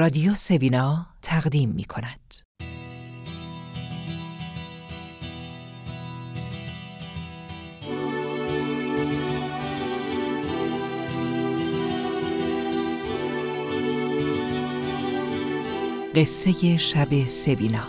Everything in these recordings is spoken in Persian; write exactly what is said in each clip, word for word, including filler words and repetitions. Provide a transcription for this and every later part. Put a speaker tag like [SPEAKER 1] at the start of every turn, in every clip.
[SPEAKER 1] رادیو سوینا تقدیم می کند. قصه شب سوینا.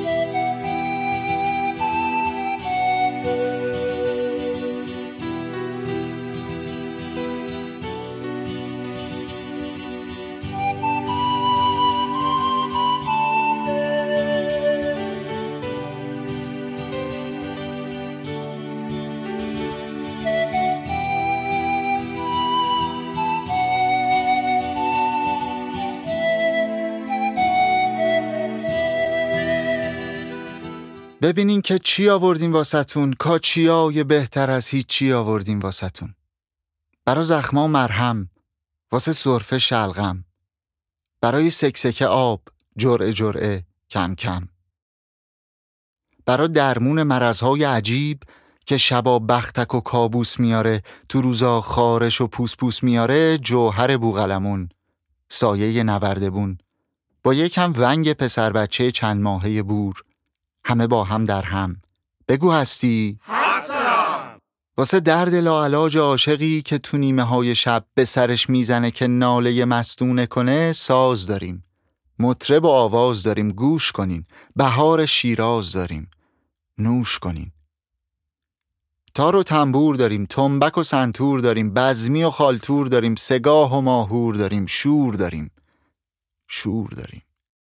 [SPEAKER 2] ببینین که چی آوردیم واسه‌تون، کاچیای بهتر از هیچ چی آوردیم واسه‌تون. برای زخما مرهم، واسه سرفه شلغم، برای سکسکه آب، جرعه جرعه، کم کم. برای درمون مرضهای عجیب که شبا بختک و کابوس میاره، تو روزا خارش و پوس پوس میاره، جوهر بوقلمون، سایه نوردبون، با یکم ونگ پسر بچه چند ماهه بور، همه با هم در هم. بگو هستی؟
[SPEAKER 3] هستم.
[SPEAKER 2] واسه درد لاعلاج عاشقی که تو نیمه های شب به سرش میزنه که ناله مستونه کنه، ساز داریم، مطرب و آواز داریم، گوش کنین. بهار شیراز داریم، نوش کنین. تار و تنبور داریم، تنبک و سنتور داریم، بزمی و خالتور داریم، سگاه و ماهور داریم، شور داریم، شور داریم.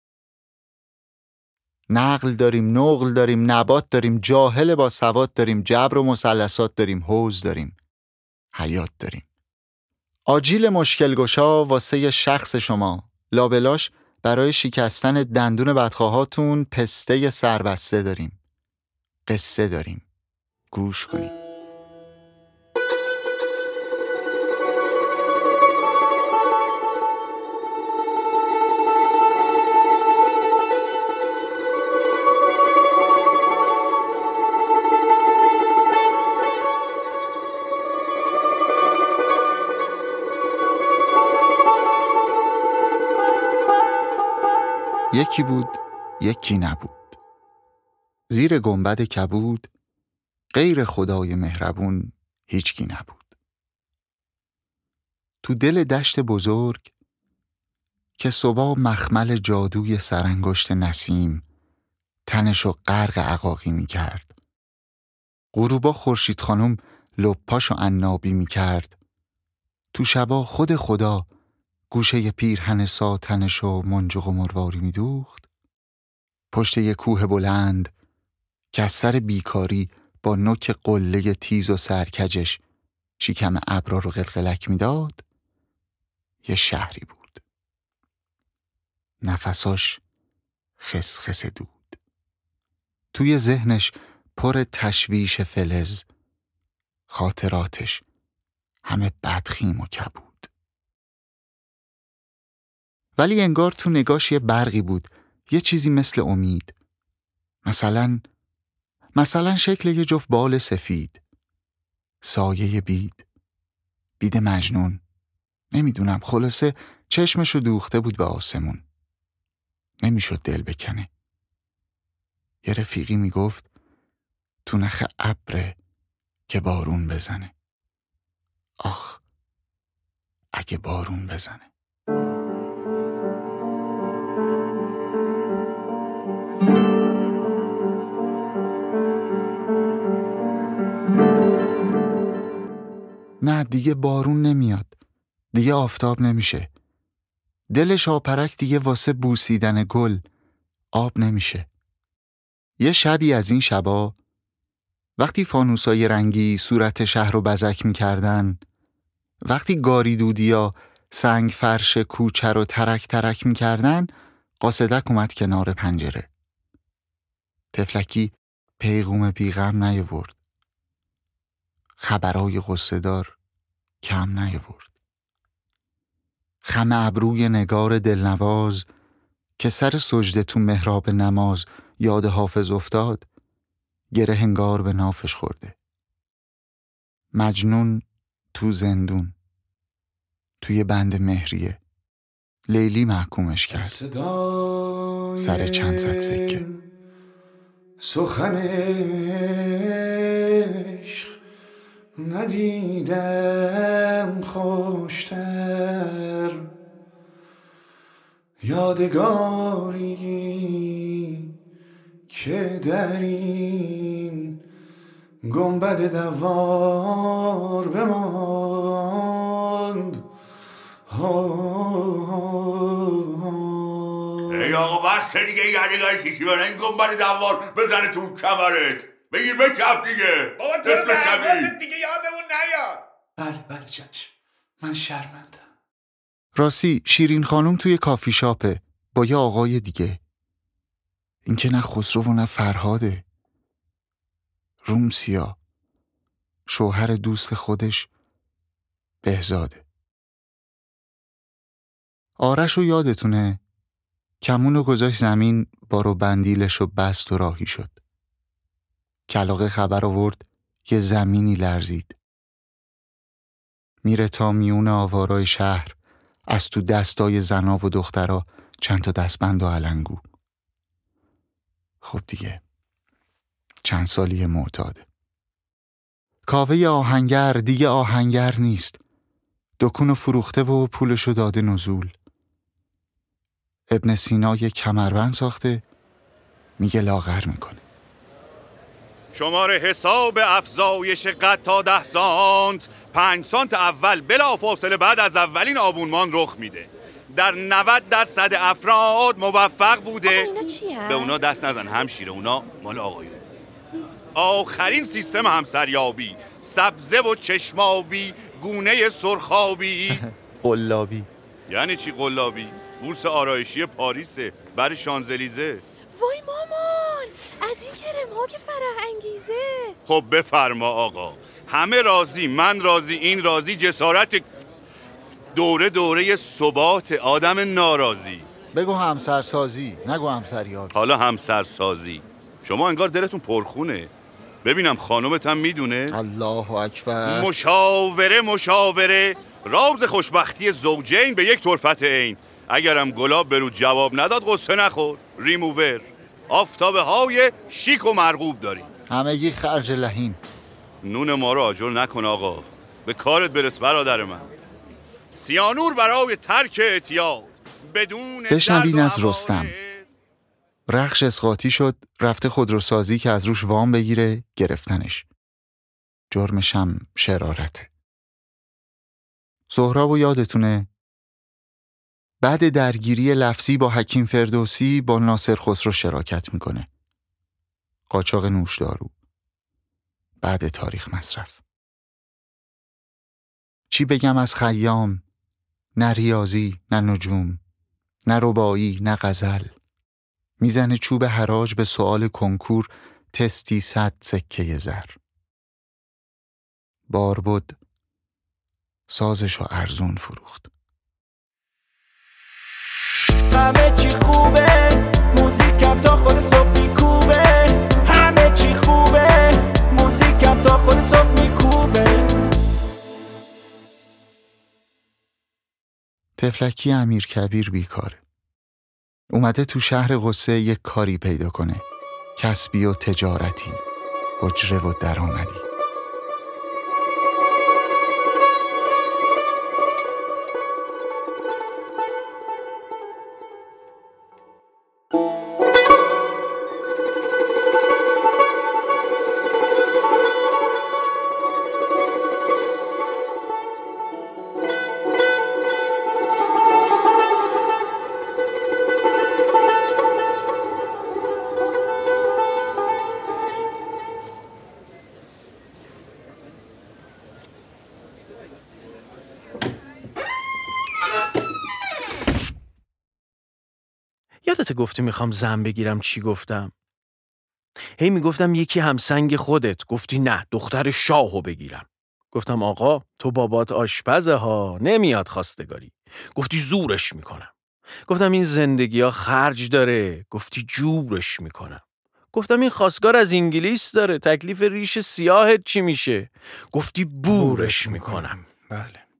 [SPEAKER 2] نقل داریم، نقل داریم، نبات داریم، جاهل با سواد داریم، جبر و مثلثات داریم، حوض داریم، حیات داریم. آجیل مشکل گشا واسه شخص شما، لابلاش برای شکستن دندون بدخواهاتون پسته سربسته داریم. قصه داریم، گوش کنیم. یکی بود، یکی نبود. زیر گنبد کبود، غیر خدای مهربون هیچکی نبود. تو دل دشت بزرگ که صبح مخمل جادوی سرانگشت نسیم تنشو غرق عقاقی می کرد. غروبا خورشید خانم لپاشو عنابی می کرد. تو شبا خود خدا گوشه پیرهن ساتنشو منجق و مرواری می دوخت. پشت یک کوه بلند که از سر بیکاری با نوک قله تیز و سرکجش شکم ابرا رو قلقلک می داد، یه شهری بود. نفساش خسخس دود. توی ذهنش پر تشویش فلز، خاطراتش همه بدخیم و کبود. ولی انگار تو نگاش یه برقی بود، یه چیزی مثل امید. مثلا مثلا شکل یه جفت بال سفید، سایه بید، بید مجنون. نمیدونم، خلاصه چشمشو دوخته بود به آسمون. نمیشد دل بکنه. یه رفیقی میگفت تو نخ ابره که بارون بزنه. آخ اگه بارون بزنه. نه دیگه بارون نمیاد، دیگه آفتاب نمیشه. دل شاپرک دیگه واسه بوسیدن گل آب نمیشه. یه شبی از این شبا وقتی فانوسای رنگی صورت شهر رو بزک میکردن، وقتی گاری دودیا سنگ فرش کوچه رو ترک ترک میکردن، قاصدک اومد کنار پنجره. تفلکی پیغوم بیغم نیاورد، خبرای غصه‌دار کم نیاورد. خم ابروی نگار دلنواز که سر سجده تو محراب نماز یاد حافظ افتاد، گره هنگار به نافش خورده. مجنون تو زندون، توی بند مهریه، لیلی محکومش کرد سر چند صد سکه.
[SPEAKER 3] سخن عشق ندیدم خوشتر، یادگاری که در این گنبد دوار بماند.
[SPEAKER 4] ای آقا بس دیگه، یادگاری چیشی برای این گنبد دوار بزنه تو کمرت، بگیر بکف دیگه.
[SPEAKER 5] بابا تو نهواتت دیگه یادمون نیاد.
[SPEAKER 3] بله بله چشم، من شرمندم.
[SPEAKER 2] راستی شیرین خانم توی کافی شاپه با یه آقای دیگه. این که نه خسرو و نه فرهاده، رومسیا، شوهر دوست خودش بهزاده. آرشو یادتونه؟ کمونو گذاشت زمین، بارو بندیلشو بست و راهی شد. کلاغه خبر آورد یه زمینی لرزید. میره تا میون آوارای شهر، از تو دستای زنا و دخترا چند تا دستبند و علنگو. خب دیگه چند سالی معتاده. کاوه آهنگر دیگه آهنگر نیست. دکونو فروخته و پولشو داده نزول. ابن سینا یه کمربند ساخته، میگه لاغر میکنه.
[SPEAKER 4] شماره حساب افزایش قد تا ده سانت، پنج سانت اول بلا فاصله بعد از اولین آبونمان رخ میده. در نود درصد افراد موفق بوده.
[SPEAKER 6] اینا چیه؟
[SPEAKER 4] به اونا دست نزن همشیره، اونا مال آقایون. آخرین سیستم همسریابی، سبزه و چشمابی، گونه سرخابی.
[SPEAKER 2] قلابی.
[SPEAKER 4] یعنی چی قلابی؟ بورس آرایشی پاریسه، بر شانزلیزه.
[SPEAKER 6] وای مامان، از این کرم ها که فرح انگیزه.
[SPEAKER 4] خب بفرما آقا، همه راضی، من راضی، این راضی، جسارت دوره دوره ثبات آدم ناراضی.
[SPEAKER 2] بگو همسرسازی، نگو همسریابی.
[SPEAKER 4] حالا همسرسازی. شما انگار دلتون پرخونه. ببینم خانومت هم میدونه؟
[SPEAKER 2] الله اکبر.
[SPEAKER 4] مشاوره مشاوره راز خوشبختی زوجین به یک طرفت عین. اگرم گلاب برو جواب نداد قصه نخور. ریموور آفتابه های شیک و مرغوب داری.
[SPEAKER 2] همگی خرج لحیم.
[SPEAKER 4] نون ما رو آجر نکن آقا، به کارت برس برادر من. سیانور برای ترک اعتیاد بدون
[SPEAKER 2] بشنوین از رستم. رخش اسقاطی شد، رفته خودروسازی که از روش وام بگیره، گرفتنش. جرمشم شرارته. سهرابو یادتونه؟ بعد درگیری لفظی با حکیم فردوسی با ناصر خسرو شراکت میکنه. قاچاق نوشدارو. بعد تاریخ مصرف. چی بگم از خیام؟ نه ریاضی، نه نجوم، نه رباعی، نه غزل. میزنه چوب حراج به سؤال کنکور، تستی صد سکه زر. بار بود سازشو ارزون فروخت.
[SPEAKER 7] همه چی خوبه، موزیکم تا خود صبح میکوبه. همه چی خوبه، موزیکم تا خود صبح میکوبه.
[SPEAKER 2] تفلکی امیرکبیر بیکاره. اومده تو شهر قصه یک کاری پیدا کنه، کسبی و تجارتی، اجره و درآمدی.
[SPEAKER 8] یادت گفتی میخوام زن بگیرم چی گفتم؟ هی میگفتم یکی همسنگ خودت، گفتی نه دختر شاهو بگیرم. گفتم آقا تو بابات آشپزه ها، نمیاد خواستگاری. گفتی زورش میکنم. گفتم این زندگی ها خرج داره، گفتی جورش میکنم. گفتم این خواستگار از انگلیس داره، تکلیف ریش سیاهت چی میشه؟ گفتی بورش میکنم.
[SPEAKER 5] بله.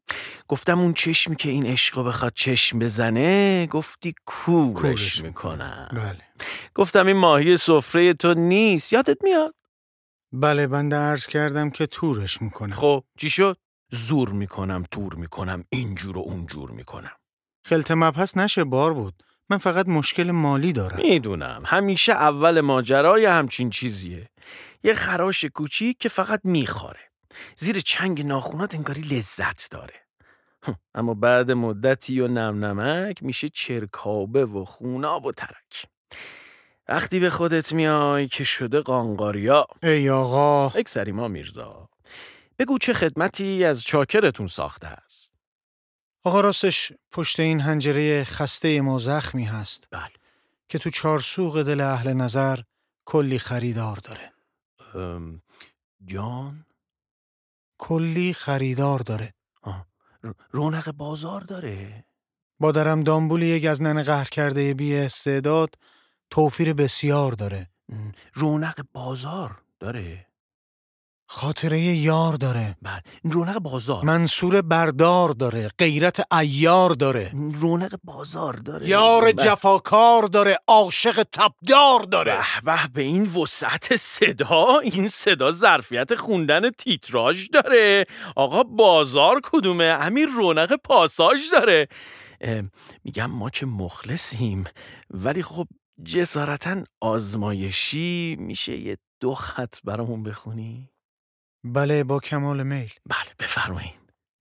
[SPEAKER 8] گفتم اون چشمی که این عشقو بخواد چشم بزنه، گفتی کورش,
[SPEAKER 9] کورش
[SPEAKER 8] میکنم.
[SPEAKER 9] بله.
[SPEAKER 8] گفتم این ماهی سفره تو نیست، یادت میاد؟
[SPEAKER 9] بله بنده عرض کردم که تورش میکنم.
[SPEAKER 8] خب چی شد؟ زور میکنم، تور میکنم، اینجور و اونجور میکنم.
[SPEAKER 9] خلط مبحث نشه بار بود. من فقط مشکل مالی دارم.
[SPEAKER 8] میدونم همیشه اول ماجرای همچین چیزیه. یه خراش کوچیک که فقط میخوره، زیر چنگ ناخونات انگاری لذت داره. اما بعد مدتی و نم نمک میشه چرکابه و خوناب و ترک. وقتی به خودت میای که شده قانقاریا.
[SPEAKER 9] ای آقا
[SPEAKER 8] اکسری ما میرزا، بگو چه خدمتی از چاکرتون ساخته است؟
[SPEAKER 9] آقا راستش پشت این حنجره خسته ما زخمی هست.
[SPEAKER 8] بله.
[SPEAKER 9] که تو چارسوق دل اهل نظر کلی خریدار داره.
[SPEAKER 8] ام، جان؟
[SPEAKER 9] کلی خریدار داره.
[SPEAKER 8] آه. رونق بازار داره؟
[SPEAKER 9] با درم دامبول یک از نن قهر کرده بی استعداد توفیر بسیار داره.
[SPEAKER 8] رونق بازار داره؟
[SPEAKER 9] خاطره یار داره.
[SPEAKER 8] بله. رونق بازار.
[SPEAKER 9] منصور بردار داره. غیرت عیار داره.
[SPEAKER 8] رونق بازار داره.
[SPEAKER 9] یار جفاکار داره. عاشق تبدار داره.
[SPEAKER 8] به به به این وسعت صدا، این صدا ظرفیت خوندن تیتراژ داره. آقا بازار کدومه؟ امیر رونق پاساژ داره. میگم ما که مخلصیم، ولی خب جسارتاً آزمایشی میشه یه دو خط برامون بخونی؟
[SPEAKER 9] بله با کمال میل.
[SPEAKER 8] بله بفرمایید.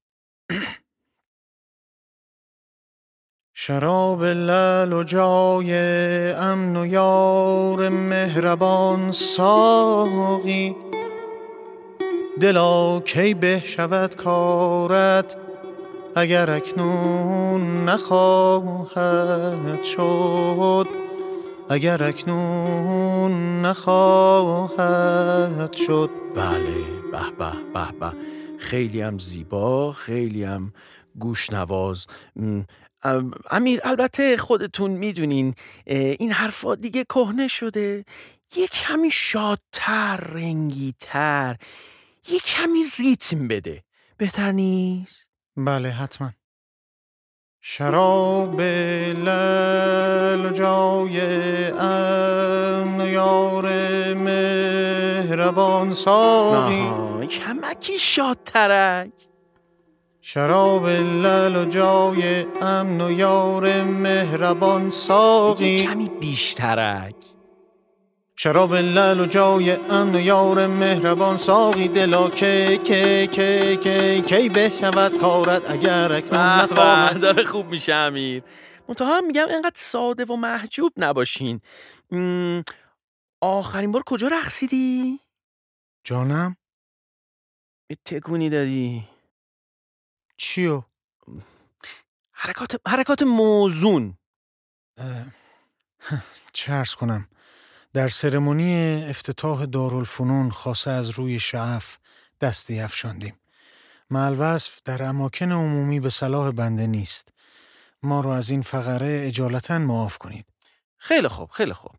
[SPEAKER 9] شراب لعل و جای امن و یار مهربان ساقی، دلا کی به شود کارت اگر اکنون نخواهد شد، اگر اکنون نخواهد شد.
[SPEAKER 8] بله به به به به، خیلی هم زیبا، خیلی هم گوشنواز. امیر البته خودتون میدونین این حرفا دیگه کهنه شده، یه کمی شادتر، رنگیتر، یه کمی ریتم بده، بهتر نیست؟
[SPEAKER 9] بله حتما. شراب لعل جای امن یار مهربان ساقی،
[SPEAKER 8] کمکی شادترک.
[SPEAKER 9] شراب لعل جای امن و یار مهربان ساقی،
[SPEAKER 8] کمی بیشترک.
[SPEAKER 9] شراب لعل جای امن و یار مهربان ساقی، دلا کی کی کی کی کی بشود کارت اگر اکنون نخواهد.
[SPEAKER 8] داره خوب میشه امیر. منتها میگم اینقدر ساده و محجوب نباشین. آخرین بار کجا رقصیدی؟
[SPEAKER 9] جانم؟
[SPEAKER 8] یه تکونی دادی.
[SPEAKER 9] چیو؟
[SPEAKER 8] حرکات حرکات موزون.
[SPEAKER 9] چه عرض کنم؟ در سرمونی افتتاح دارالفنون خاصه از روی شعف دستی افشاندیم. مالوصف در اماکن عمومی به صلاح بنده نیست. ما رو از این فقره اجالتا معاف کنید.
[SPEAKER 8] خیلی خوب خیلی خوب.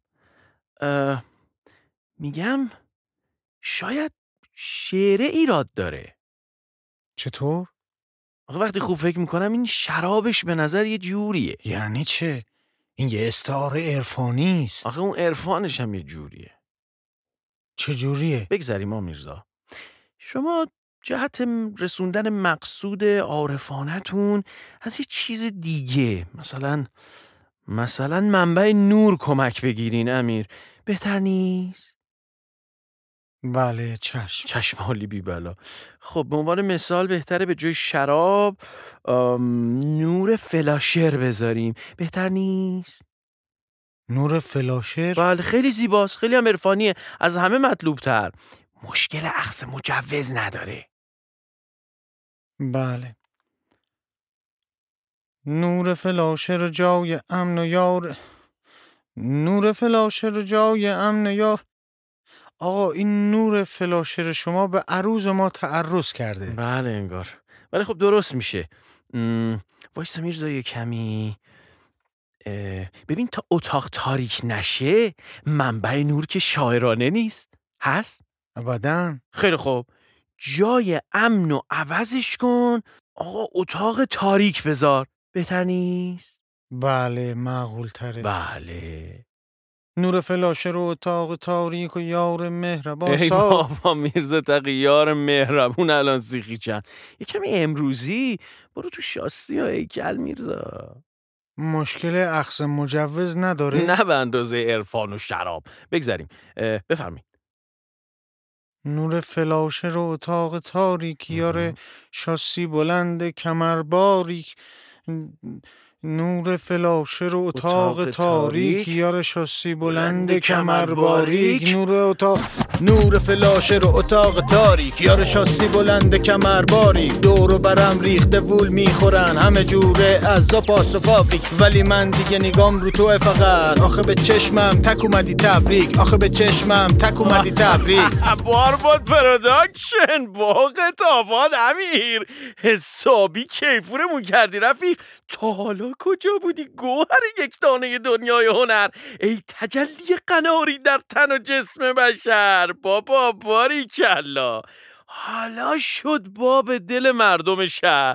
[SPEAKER 8] میگم شاید شعر ایراد داره.
[SPEAKER 9] چطور؟
[SPEAKER 8] وقتی خوب فکر میکنم این شرابش به نظر یه جوریه.
[SPEAKER 9] یعنی چه؟ این یه استعاره عرفانی است.
[SPEAKER 8] آخه اون عرفانش هم یه جوریه.
[SPEAKER 9] چه جوریه؟
[SPEAKER 8] بگذاریم ما میرزا، شما جهت رسوندن مقصود عارفانتون از یه چیز دیگه، مثلا مثلا منبع نور کمک بگیرین امیر، بهتر نیست؟
[SPEAKER 9] بله چشم.
[SPEAKER 8] چشم حالی بی بلا. خب به عنوان مثال بهتره به جای شراب نور فلاشر بذاریم، بهتر نیست؟
[SPEAKER 9] نور فلاشر؟
[SPEAKER 8] بله خیلی زیباست، خیلی هم عرفانیه، از همه مطلوب تر. مشکل اخذ مجوز نداره.
[SPEAKER 9] بله. نور فلاشر جای امن و یار، نور فلاشر جای امن و یار. آقا این نور فلاشر شما به عروض ما تعرض کرده.
[SPEAKER 8] بله انگار، ولی خب درست میشه. وایسا میرزا یه کمی. ببین تا اتاق تاریک نشه منبع نور که شاعرانه نیست، هست؟
[SPEAKER 9] ابداً.
[SPEAKER 8] خیلی خوب، جای امن و عوضش کن آقا اتاق تاریک بذار. بهتر نیست؟
[SPEAKER 9] بله معقول تره.
[SPEAKER 8] بله.
[SPEAKER 9] نور فلاشه رو اتاق تاریک و یار مهربان.
[SPEAKER 8] ای
[SPEAKER 9] سا...
[SPEAKER 8] بابا میرزا تقی یار مهربون الان سیخی چند. یه کمی امروزی برو تو شاستی یا هیکل میرزا.
[SPEAKER 9] مشکل اخذ مجوز نداره؟
[SPEAKER 8] نه به اندازه عرفان و شراب. بگذاریم. بفرمایید.
[SPEAKER 9] نور فلاشه رو اتاق تاریک یاره شاسی بلند کمر باریک. نور فلاشه رو اتاق, اتاق تاریک یاره شاسی بلند کمر باریک. نور اتاق نور فلاشه رو اتاق تاریک یاره شاسی بلند کمر باریک. دور و برم ریخته وول میخورن همه جوره از پاس و فابریک. ولی من دیگه نگام رو تو فقط. آخه به چشمم تک اومدی تبریک. آخه به چشمم تک اومدی تبریک.
[SPEAKER 8] بارباد پروداکشن باغت آباد امیر. حسابی کیفورمون کردی رفیق. تا حالا کجا بودی گوهر یک دانه دنیای هنر؟ ای تجلی قناری در تن و جسم بشر. بابا باریکلا. حالا شد باب دل مردم شهر.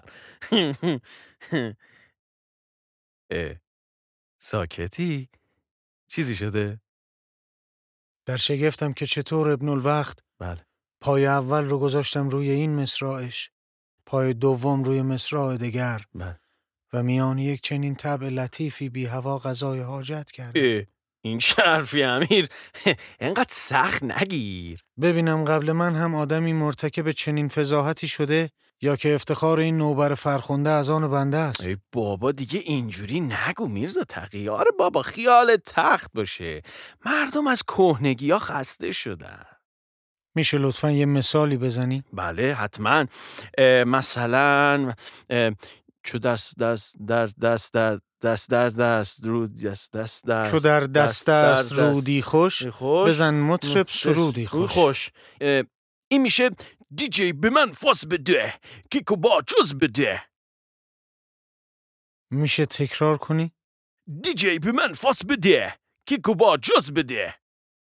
[SPEAKER 8] اه ساکتی؟ چیزی شده؟
[SPEAKER 9] در شگفتم که چطور ابن الوقت.
[SPEAKER 8] بله.
[SPEAKER 9] پای اول رو گذاشتم روی این مصرعش، پای دوم روی مصرع دگر.
[SPEAKER 8] بله.
[SPEAKER 9] و میان یک چنین طبع لطیفی بی هوا قضای حاجت کرد.
[SPEAKER 8] این شرفی امیر اینقدر سخت نگیر.
[SPEAKER 9] ببینم قبل من هم آدمی مرتکب چنین فضاحتی شده یا که افتخار این نوبر فرخنده از آن بنده است.
[SPEAKER 8] ای بابا دیگه اینجوری نگو میرزا تقی. آره بابا خیال تخت باشه. مردم از کهنگی ها خسته شدن.
[SPEAKER 9] میشه لطفاً یه مثالی بزنی؟
[SPEAKER 8] بله حتما. مثلا چو دست دست در دست در دست در دست رو دست دست در
[SPEAKER 9] چو در دست دست رودی خوش, خوش بزن مطرب سرودی خوش.
[SPEAKER 8] خوش این میشه دیجی به من فاس بده کیکو با جز بده.
[SPEAKER 9] میشه تکرار کنی؟
[SPEAKER 8] دیجی به من فاس بده کیکو با جز بده.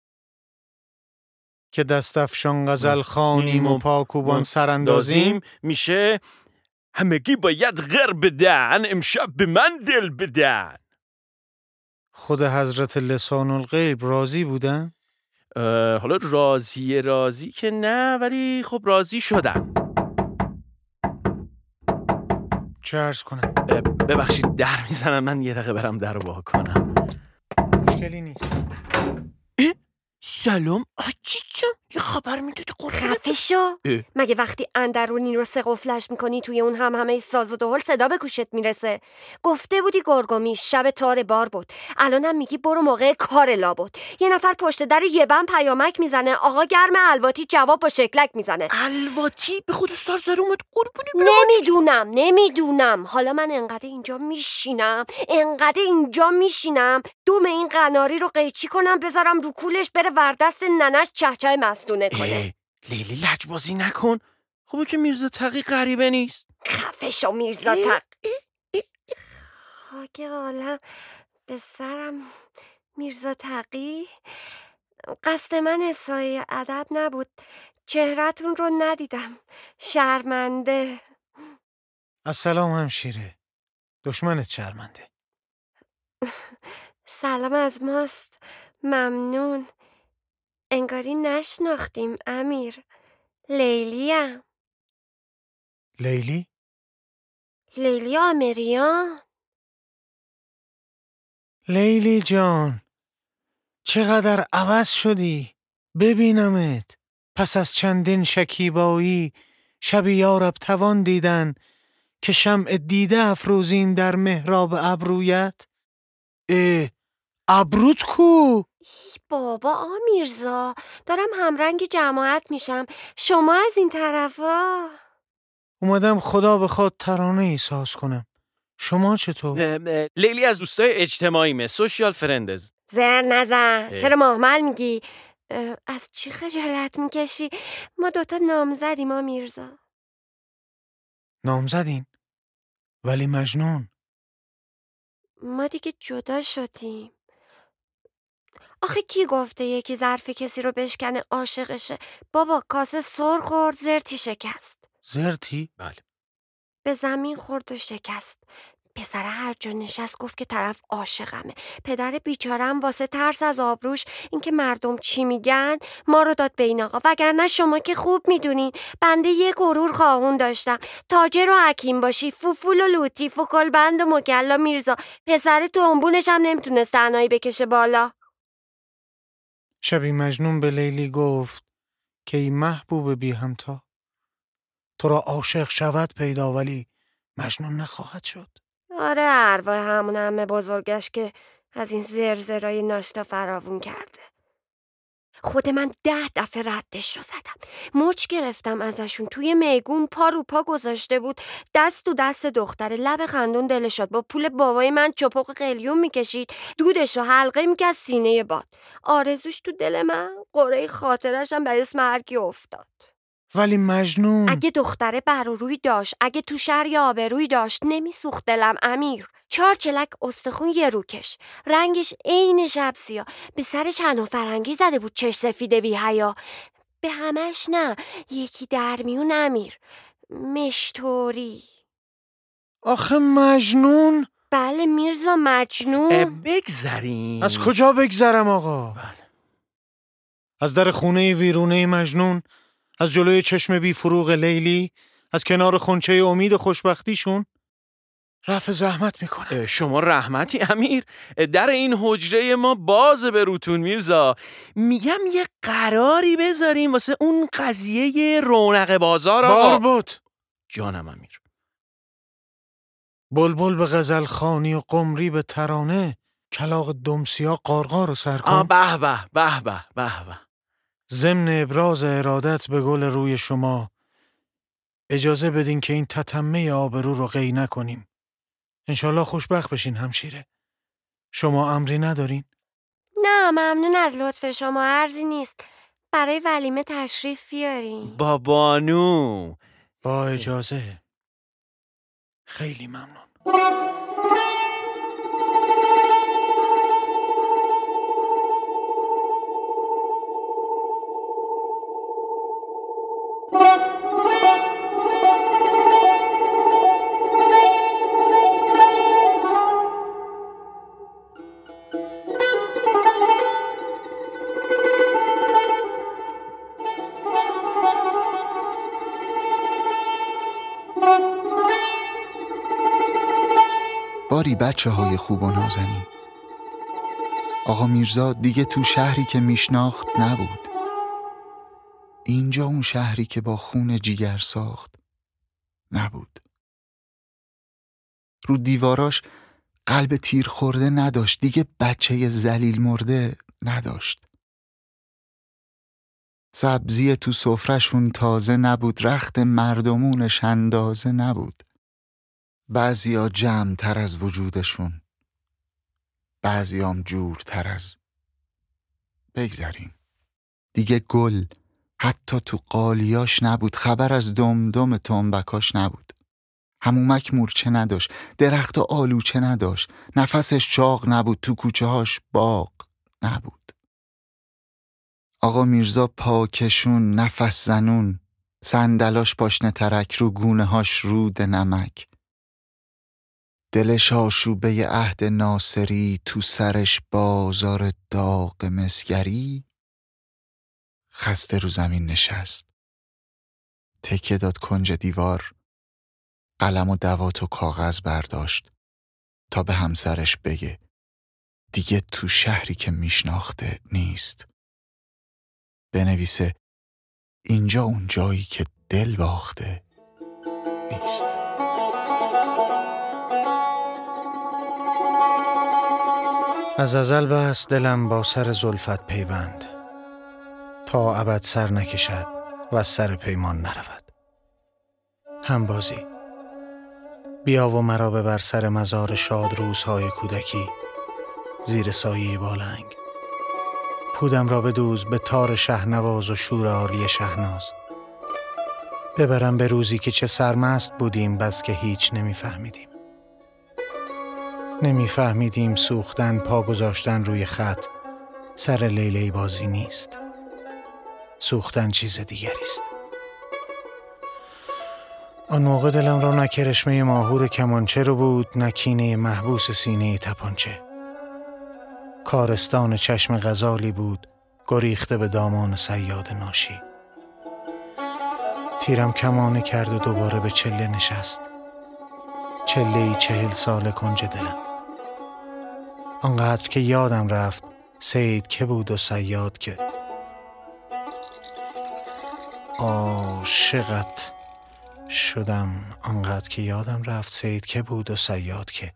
[SPEAKER 9] که دست افشان غزل خوانیم و پاکوبان سراندازیم.
[SPEAKER 8] میشه همگی باید غر بدن امشب به من دل بدن.
[SPEAKER 9] خود حضرت لسان الغیب راضی بودن؟
[SPEAKER 8] حالا راضی راضی که نه ولی خب راضی شدن.
[SPEAKER 9] چه عرض کنم؟
[SPEAKER 8] ببخشید در میزنم من یه دقیقه برم در رو وا کنم.
[SPEAKER 9] مشکلی نیست.
[SPEAKER 8] سلام آجیجم یه خبر میدادی قربونت.
[SPEAKER 6] خفه شو. مگه وقتی اندرونین رو سه قفلش میکنی توی اون هم همه ساز و دهل صدا به گوشت میرسه؟ گفته بودی گرگومی شب تار بار بود، الانم میگی برو موقع کار لا بود. یه نفر پشت در یه بم پیامک میزنه آقا گرم الواتی جواب با شکلک میزنه.
[SPEAKER 8] الواتی به خود سر زر اومد قربونی.
[SPEAKER 6] نمیدونم نمیدونم حالا من انقدر اینجا میشینم انقدر اینجا میشینم دوم این قناری رو قیچی کنم بذارم رو کولش بره وردست ننش چهچه مستونه کنه.
[SPEAKER 8] لیلی لجبازی نکن. خوبه که میرزا تقی غریبه نیست.
[SPEAKER 6] خفه شو میرزا تقی. خاک عالم به سرم. میرزا تقی قصد من احصای ادب نبود، چهره‌تون رو ندیدم، شرمنده.
[SPEAKER 9] السلام همشیره، دشمنت شرمنده.
[SPEAKER 6] سلام از ماست، ممنون. انگاری نشناختیم امیر. لیلیم.
[SPEAKER 9] لیلی؟
[SPEAKER 6] لیلی آمریان.
[SPEAKER 9] لیلی جان چقدر عوض شدی، ببینمت. پس از چندین شکیبایی شبی یارب توان دیدن که شمع دیده افروزیم در محراب ابرویت. اه ابروت کو؟
[SPEAKER 6] بابا آمیرزا دارم همرنگ جماعت میشم، شما از این طرفا.
[SPEAKER 9] اومدم خدا بخواد ترانه ای ساز کنم. شما چطور؟
[SPEAKER 8] لیلی از دوستای اجتماعیمه، سوشیال فرندز.
[SPEAKER 6] زر نزن، چرا مهمل میگی؟ از چی خجالت میکشی؟ ما دوتا نام زدیم آمیرزا.
[SPEAKER 9] نام زدین؟ ولی مجنون.
[SPEAKER 6] ما دیگه جدا شدیم. آخه کی گفته یکی ظرف کسی رو بشکنه عاشقشه؟ بابا کاسه سر خورد زرتی شکست.
[SPEAKER 9] زرتی؟
[SPEAKER 8] بله.
[SPEAKER 6] به زمین خورد و شکست. پسر هر جا نشست گفت که طرف عاشقمه. پدر بیچارم واسه ترس از آبروش اینکه مردم چی میگن ما رو داد به این آقا. وگرنه شما که خوب میدونین بنده یه غرور خواهون داشتم. تاجر و حکیم باشی، فوفول و لوتیف و کلبند و مکلا میرزا، پسر تومبونش هم نمیتونست تنهایی بکشه بالا.
[SPEAKER 9] شبی مجنون به لیلی گفت که ای محبوب بی همتا، تو را عاشق شود پیدا ولی مجنون نخواهد شد.
[SPEAKER 6] آره ارواح همون همه بزرگش که از این زرزرای ناشتا فراوون کرده. خود من ده دفعه ردش رو زدم. مچ گرفتم ازشون. توی میگون پا رو پا گذاشته بود، دست تو دست دختره، لب خندون دل شد. با پول بابای من چپق قلیون میکشید، دودش رو حلقه میکرد سینه باد. آرزوش تو دل من، قره خاطرش هم به اسم هرکی افتاد.
[SPEAKER 9] ولی مجنون
[SPEAKER 6] اگه دختره بر و روی داشت، اگه تو شهر یا آبروی داشت، نمیسوخت دلم امیر. چهار چلک استخون یه روکش، رنگش عین شب سیاه، به سر چند فرنگی زده بود چش سفید بی حیا. به همش نه، یکی در میون امیر، مشتوری.
[SPEAKER 9] آخه مجنون؟
[SPEAKER 6] بله میرزا مجنون.
[SPEAKER 8] بگذریم.
[SPEAKER 9] از کجا بگذرم آقا؟
[SPEAKER 8] بله.
[SPEAKER 9] از در خونه ویرونه مجنون، از جلوی چشم بی فروغ لیلی، از کنار خونچه امید خوشبختیشون. رفع زحمت میکنه.
[SPEAKER 8] شما رحمتی امیر، در این حجره ما باز به روتون میرزا. میگم یه قراری بذاریم واسه اون قضیه رونق بازار آقا.
[SPEAKER 9] باربط
[SPEAKER 8] جانم امیر.
[SPEAKER 9] بلبل به غزل خانی و قمری به ترانه، کلاغ دمسیا قارقار رو سر کن.
[SPEAKER 8] آه به به به به به به.
[SPEAKER 9] ضمن ابراز ارادت به گل روی شما، اجازه بدین که این تتمه آبرو رو قی نکنیم. انشالله خوشبخت بشین همشیره. شما امری ندارین؟
[SPEAKER 6] نه ممنون از لطف شما، عرضی نیست. برای ولیمه تشریف بیارین.
[SPEAKER 8] بابانو
[SPEAKER 9] با اجازه. خیلی ممنون.
[SPEAKER 2] باری بچه های خوب و نازنین، آقا میرزا دیگه تو شهری که میشناخت نبود. اینجا اون شهری که با خون جیگر ساخت نبود. رو دیواراش قلب تیر خورده نداشت، دیگه بچه ذلیل مرده نداشت. سبزی تو سفرشون تازه نبود، رخت مردمونش اندازه نبود. بعضیا جمع تر از وجودشون، بعضیام جور تر از. بگذاریم. دیگه گل حتی تو قالیاش نبود، خبر از دمدم تنبکاش نبود. همومک مورچه نداشت، درخت آلوچه نداشت، نفسش چاق نبود، تو کوچه هاش باغ نبود. آقا میرزا پاکشون، نفس زنون، صندلاش پاشنه ترک، رو گونه هاش رود نمک. دلش آشوبه عهد ناصری، تو سرش بازار داغ مسگری. خسته رو زمین نشست، تکه داد کنج دیوار، قلم و دوات و کاغذ برداشت تا به همسرش بگه دیگه تو شهری که میشناخته نیست. بنویسه اینجا اون جایی که دل باخته نیست.
[SPEAKER 9] از ازل بست دلم با سر زلفت پیوند، تا ابد سر نکشد و از سر پیمان نرود. همبازی بیا و مرا ببر سر مزار شاد روزهای کودکی، زیر سایه بالنگ. پودم را بدوز به تار شهنواز و شور عالی شهناز. ببرم به روزی که چه سرمست بودیم، بس که هیچ نمیفهمیدیم. نمیفهمیدیم سوختن، پا گذاشتن روی خط سر لیلی بازی نیست. سوختن چیز دیگری است. آن موقع دلم را نه کرشمه ماهور کمانچه رو بود، نه کینه محبوس سینه تپانچه. کارستان چشم غزالی بود گریخته به دامان صیاد ناشی. تیرم کمانه کرد و دوباره به چله نشست، چله ای چهل سال کنج دلم. آنقدر که یادم رفت صید که بود و صیاد که. عاشقت شدم آنقدر که یادم رفت صید که بود و صیاد که.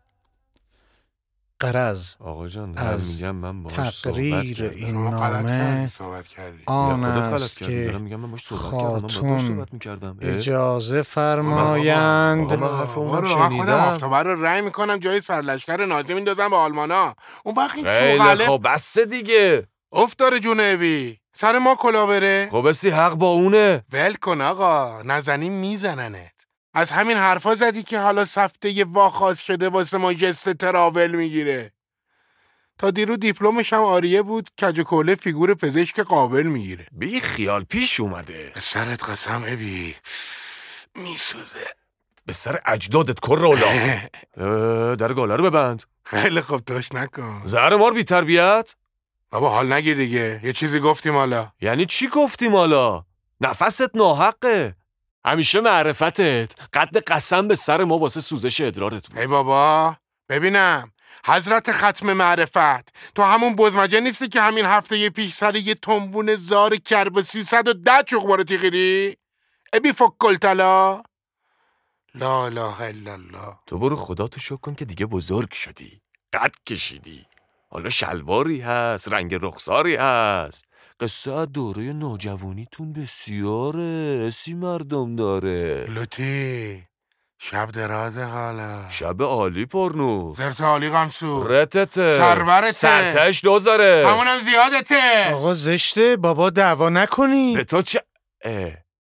[SPEAKER 9] غرض
[SPEAKER 10] آقا جان دارم میگم من باهاش صحبت
[SPEAKER 9] تقریر
[SPEAKER 10] کردم.
[SPEAKER 9] این
[SPEAKER 3] شما غلط
[SPEAKER 9] نامه
[SPEAKER 3] کردی صحبت کردی.
[SPEAKER 9] آن
[SPEAKER 10] خدا غلط
[SPEAKER 9] است
[SPEAKER 10] کردم.
[SPEAKER 9] که
[SPEAKER 10] دارم میگم من باهاش صحبت کردم. من باهاش
[SPEAKER 9] خاتون
[SPEAKER 10] صحبت میکردم.
[SPEAKER 9] اجازه فرمایند.
[SPEAKER 10] آقا من حرف اون رو
[SPEAKER 3] برو، من خودم
[SPEAKER 10] شنیدم.
[SPEAKER 3] آفتابه رو رای میکنم جای سرلشکر نازی میندازم به آلمانا. اون وقت این
[SPEAKER 10] خیلی
[SPEAKER 3] چوغله
[SPEAKER 10] خب بس دیگه.
[SPEAKER 3] افتار جونوی سر ما کلا بره.
[SPEAKER 10] خب بسی حق با اونه.
[SPEAKER 3] ول کن آقا، نزنی میزننت. از همین حرفا زدی که حالا سفته یه واخواست شده واسه ما جست تراول میگیره. تا دیرو دیپلمش هم آریه بود، کج و کوله فیگور پزشک قابل میگیره.
[SPEAKER 10] بی خیال پیش اومده.
[SPEAKER 3] به سرت قسم ابی میسوزه.
[SPEAKER 10] به سر اجدادت کرولا. در گاله رو ببند.
[SPEAKER 3] خیلی خوب توش نکن.
[SPEAKER 10] زهر مار بی تربیت.
[SPEAKER 3] بابا حال نگیر دیگه، یه چیزی گفتیم حالا.
[SPEAKER 10] یعنی چی گفتیم حالا؟ نفست ناحقه. همیشه معرفتت قد قسم به سر ما واسه سوزش ادرارت بود.
[SPEAKER 3] ای بابا ببینم حضرت ختم معرفت، تو همون بزمجه نیستی که همین هفته یه پیش سر یه تنبون زار کرب سیصد و ده چوخ بارو تیغیری؟ ابی فکل تلا لا اله الا الله.
[SPEAKER 10] تو برو خدا تو شکر کن که دیگه بزرگ شدی، قد کشیدی، حالا شلواری هست، رنگ رخساری هست. قصه دوره نوجوانیتون بسیاره، اسی مردم داره.
[SPEAKER 3] لوتی شب درازه حالا.
[SPEAKER 10] شب عالی پرنور.
[SPEAKER 3] زرت عالی غمسو.
[SPEAKER 10] رتته
[SPEAKER 3] سرورته.
[SPEAKER 10] سرتش دوزاره.
[SPEAKER 3] همونم زیادته.
[SPEAKER 9] آقا زشته بابا دعوا نکنی.
[SPEAKER 10] به تو چه اه.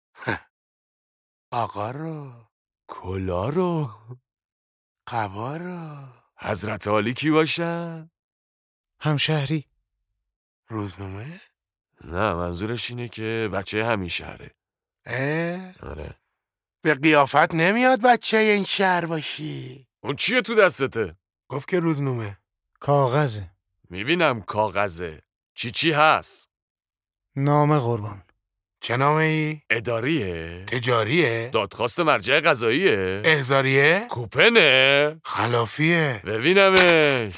[SPEAKER 3] آقا رو،
[SPEAKER 10] کلا رو،
[SPEAKER 3] قبا رو.
[SPEAKER 10] حضرت عالی کی باشن؟
[SPEAKER 9] همشهری.
[SPEAKER 3] روزنامه؟
[SPEAKER 10] نه منظورش اینه که بچه همین شهره.
[SPEAKER 3] اه؟
[SPEAKER 10] آره.
[SPEAKER 3] به قیافت نمیاد بچه این شهر باشی.
[SPEAKER 10] اون چیه تو دستته؟
[SPEAKER 3] گفت که روزنامه.
[SPEAKER 9] کاغذه.
[SPEAKER 10] میبینم کاغذه. چی چی هست؟
[SPEAKER 9] نامه قربان.
[SPEAKER 3] چه نامه ای؟
[SPEAKER 10] اداریه؟
[SPEAKER 3] تجاریه؟
[SPEAKER 10] دادخواست مرجع قضاییه؟
[SPEAKER 3] احضاریه؟
[SPEAKER 10] کوپنه؟
[SPEAKER 3] خلافیه؟
[SPEAKER 10] ببینمش.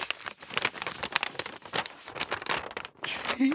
[SPEAKER 3] چی؟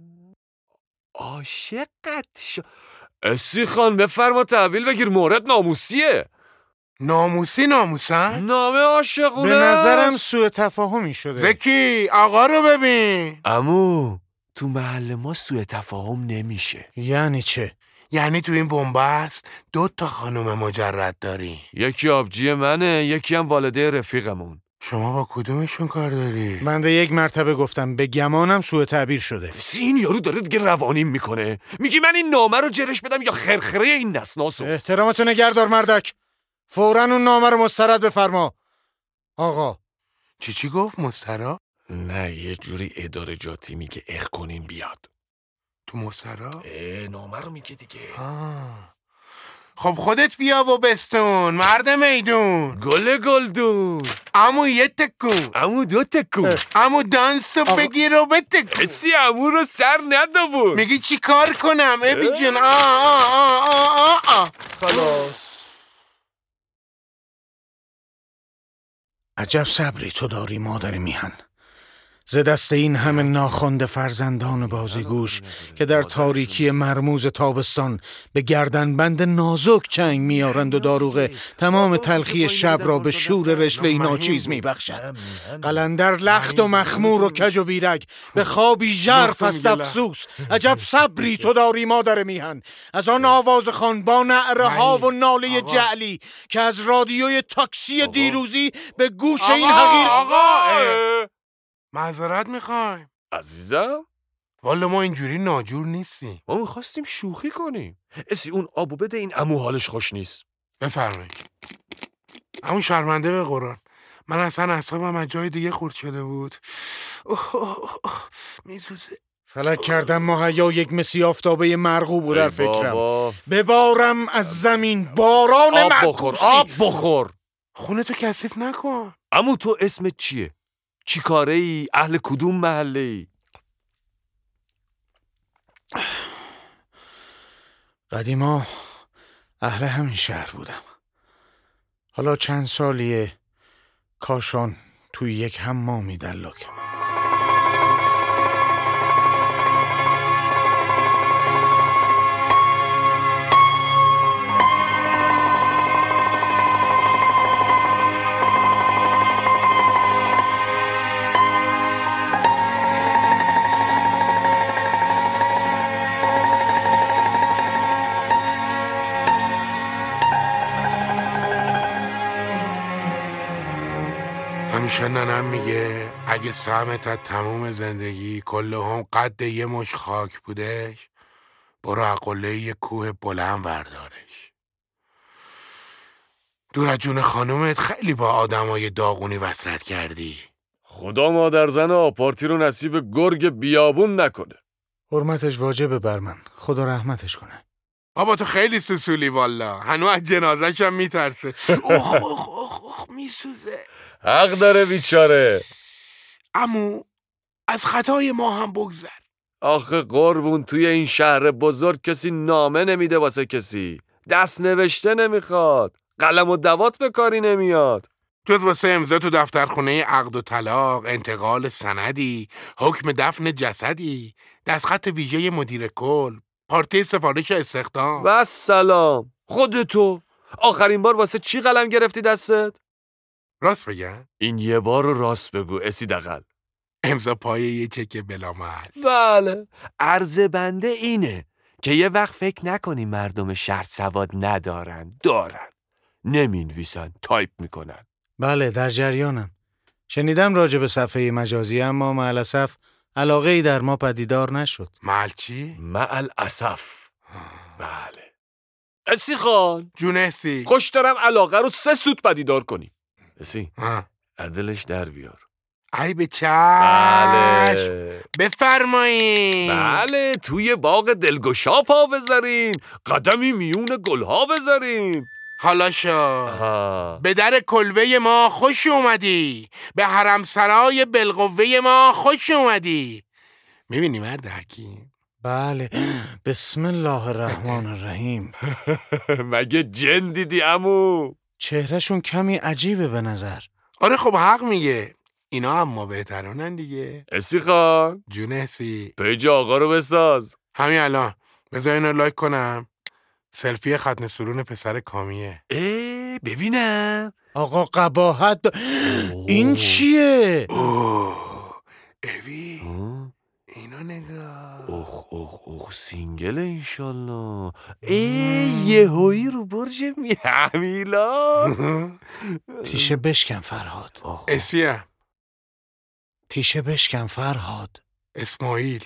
[SPEAKER 10] عاشقت شو. اسی خان بفرما تحویل بگیر، مورد ناموسیه.
[SPEAKER 3] ناموسی ناموسن؟
[SPEAKER 10] نامه عاشقونه.
[SPEAKER 9] به نظرم سوء تفاهمی شده.
[SPEAKER 3] زکی آقا رو ببین.
[SPEAKER 10] عمو تو محل ما سوء تفاهم نمیشه.
[SPEAKER 9] یعنی چه؟
[SPEAKER 3] یعنی تو این بنبست دو تا خانم مجرد داری.
[SPEAKER 10] یکی آبجی منه، یکی هم والده رفیقمون.
[SPEAKER 3] شما با کدومشون کار داری؟
[SPEAKER 9] من ده یک مرتبه گفتم به گمانم سوء تعبیر شده.
[SPEAKER 10] این یارو داره دیگه روانیم میکنه. میگی من این نامه رو جرش بدم یا خرخره این نسناسو؟
[SPEAKER 9] احترامتو نگهدار مردک. فوراً اون نامه رو مسترد بفرما. آقا
[SPEAKER 3] چی چی گفت مسترا؟
[SPEAKER 10] نه یه جوری اداره جاتی میگه اخ کنین بیاد.
[SPEAKER 3] تو مسترا؟
[SPEAKER 10] اه نامه رو میگه دیگه.
[SPEAKER 3] آه. خب خودت بیا و بستون مرد میدون.
[SPEAKER 10] گل گلدون.
[SPEAKER 3] عمو یه تکون.
[SPEAKER 10] عمو دو تکون.
[SPEAKER 3] عمو دانسو بگیر و بتکون.
[SPEAKER 10] اسی عمو رو سر ندابون.
[SPEAKER 3] میگی چی کار کنم ابی جون؟ آه آه آه آه آه.
[SPEAKER 10] خلاص.
[SPEAKER 9] عجب صبری تو داری مادر میهن. ز دست این همه ناخوانده فرزندان بازیگوش که در تاریکی مرموز تابستان به گردنبند نازک چنگ میارند و داروغه تمام تلخی شب را به شور رشوه ناچیز میبخشد. قلندر لخت و مخمور و کج و بیرگ به خوابی ژرف است افسوس. عجب صبری تو داری مادر میهن. از آن آواز خوان با نعره ها و ناله جعلی که از رادیوی تاکسی دیروزی به گوش این حقیر.
[SPEAKER 3] آقا معذرت میخوایم
[SPEAKER 10] عزیزم.
[SPEAKER 3] والا ما اینجوری ناجور نیستیم.
[SPEAKER 10] ما میخواستیم شوخی کنیم. اسی اون آبو بده، این عمو حالش خوش نیست.
[SPEAKER 3] بفرمایید. عمو شرمنده به قرآن، من اصلا اعصابم از جای دیگه خورد شده بود. میسوزه.
[SPEAKER 9] فلک کردم مهیا یک مسی آفتابه مرغوب در فکرم. ببارم از زمین باران
[SPEAKER 10] آب
[SPEAKER 9] معکوسی.
[SPEAKER 10] بخور آب بخور.
[SPEAKER 3] خونه تو کثیف نکن.
[SPEAKER 10] عمو تو اسمت چیه؟ چی کاره ای؟ اهل کدوم محله ای؟
[SPEAKER 9] قدیما اهل همین شهر بودم. حالا چند سالیه کاشان توی یک حمامی دلاکم.
[SPEAKER 3] همیشه ننم میگه اگه سهمت از تموم زندگی کل هم قد یه مش خاک بودش، برو عقله یه کوه بلند بردارش. دور از جون خانومت خیلی با آدمای داغونی وصلت کردی.
[SPEAKER 10] خدا مادر زن آپارتی رو نصیب گرگ بیابون نکنه.
[SPEAKER 9] حرمتش واجبه بر من، خدا رحمتش کنه.
[SPEAKER 3] بابا تو خیلی سوسولی والا، هنوز از جنازش هم میترسه. اوخ اوخ اوخ اوخ میسوزه.
[SPEAKER 10] حق داره بیچاره.
[SPEAKER 3] عمو از خطای ما هم بگذر.
[SPEAKER 10] آخه قربون توی این شهر بزرگ کسی نامه نمیده واسه کسی، دست نوشته نمیخواد، قلم و دوات به کاری نمیاد.
[SPEAKER 3] جز واسه امضا تو دفترخونه عقد و طلاق، انتقال سندی، حکم دفن جسدی، دستخط ویژه مدیر کل، پارتی سفارش استخدام.
[SPEAKER 10] و سلام. خودتو آخرین بار واسه چی قلم گرفتی دستت؟
[SPEAKER 3] راست بگم؟
[SPEAKER 10] این یه بار رو راست بگو اسی دقل.
[SPEAKER 3] امضا پای یه چک بلامحل.
[SPEAKER 10] بله. عرض بنده اینه که یه وقت فکر نکنی مردم شهر سواد ندارن، دارن. نمینویسن، تایپ میکنن.
[SPEAKER 9] بله در جریانم. شنیدم راجع به صفحه مجازی، اما مع الاسف علاقه ای در ما پدیدار نشد.
[SPEAKER 3] مع چی؟
[SPEAKER 10] مع الاسف. بله. اسی خان
[SPEAKER 3] جون اسی،
[SPEAKER 10] خوش دارم علاقه رو سه سوت پدیدار کنی. اسی
[SPEAKER 3] ها.
[SPEAKER 10] عدلش در بیار.
[SPEAKER 3] ای به چشم.
[SPEAKER 10] بله
[SPEAKER 3] بفرمایین.
[SPEAKER 10] بله توی باغ دلگشا پا بذارین، قدمی میون گلها بذارین.
[SPEAKER 3] حالا شو
[SPEAKER 10] آها.
[SPEAKER 3] به در کلوه ما خوش اومدی، به حرم سرای بلقوه ما خوش اومدی. میبینی مرد حکیم؟
[SPEAKER 9] بله. بسم الله الرحمن الرحیم.
[SPEAKER 10] مگه جن دیدی عمو؟
[SPEAKER 9] چهرهشون کمی عجیبه به نظر.
[SPEAKER 3] آره خب حق میگه، اینا اما بهترونن دیگه.
[SPEAKER 10] اسی خان
[SPEAKER 3] جون اسی،
[SPEAKER 10] پیج آقا رو بساز
[SPEAKER 3] همین الان. بذار اینو لایک کنم. سلفی ختم سرون پسر کامیه.
[SPEAKER 10] اه ببینم.
[SPEAKER 9] آقا قباحت دا... این چیه؟
[SPEAKER 3] اوه اوی
[SPEAKER 10] آه.
[SPEAKER 3] اینو نگاه.
[SPEAKER 10] اوخ اوخ اوخ سینگل انشالله. ای یهویی رو برج میهمیلا.
[SPEAKER 9] تیشه بشکن فرهاد.
[SPEAKER 3] اسیم.
[SPEAKER 9] تیشه بشکن فرهاد.
[SPEAKER 3] اسماعیل.